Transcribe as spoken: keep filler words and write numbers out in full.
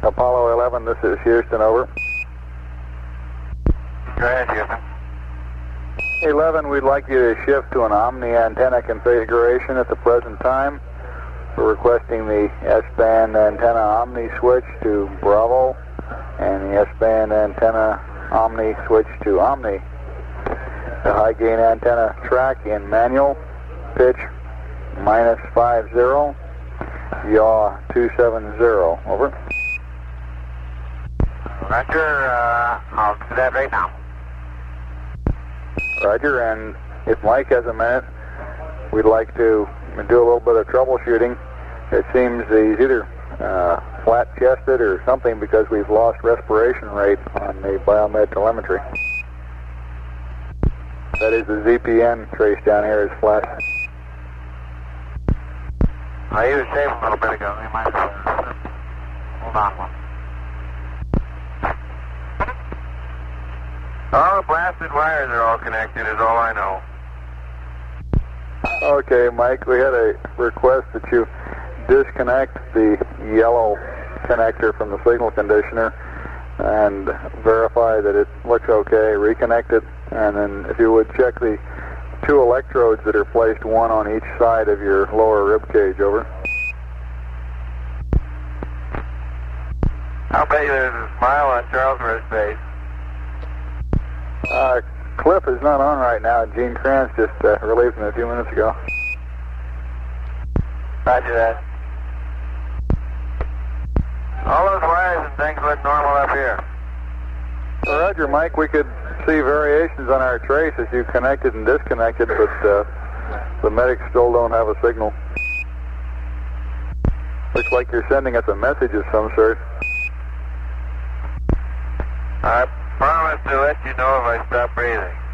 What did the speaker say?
Apollo eleven, this is Houston, over. Go ahead, Houston. eleven, we'd like you to shift to an Omni antenna configuration at the present time. We're requesting the S-band antenna Omni switch to Bravo and the S-band antenna Omni switch to Omni. The high gain antenna track in manual, pitch minus five zero, yaw two seven zero, over. Roger, uh, I'll do that right now. Roger, and if Mike has a minute, we'd like to do a little bit of troubleshooting. It seems he's either uh, flat-chested or something because we've lost respiration rate on the Biomed telemetry. That is the Z P N trace down here is flat. I he was safe a little bit ago. He might have... Hold on one. All the blasted wires are all connected is all I know. Okay, Mike, we had a request that you disconnect the yellow connector from the signal conditioner and verify that it looks okay, reconnect it, and then if you would check the two electrodes that are placed one on each side of your lower rib cage, over. I'll bet you there's a smile on Charles' face. Uh, Cliff is not on right now. Gene Kranz just uh, relieved him a few minutes ago. Roger that. All those wires and things look normal up here. Well, Roger, Mike, we could see variations on our trace as you connected and disconnected, but uh, the medics still don't have a signal. Looks like you're sending us a message of some sort. I promise to let you know if I stop breathing.